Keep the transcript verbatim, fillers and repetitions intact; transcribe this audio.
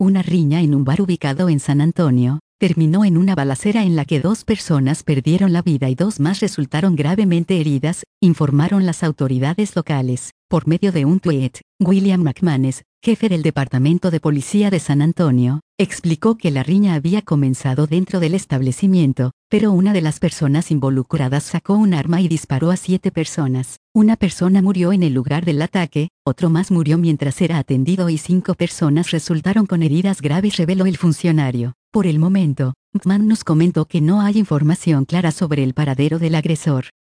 Una riña en un bar ubicado en San Antonio terminó en una balacera en la que dos personas perdieron la vida y dos más resultaron gravemente heridas, informaron las autoridades locales. Por medio de un tuit, William McManus, jefe del Departamento de Policía de San Antonio, explicó que la riña había comenzado dentro del establecimiento, pero una de las personas involucradas sacó un arma y disparó a siete personas. Una persona murió en el lugar del ataque, otro más murió mientras era atendido y cinco personas resultaron con heridas graves, reveló el funcionario. Por el momento, McManus comentó que no hay información clara sobre el paradero del agresor.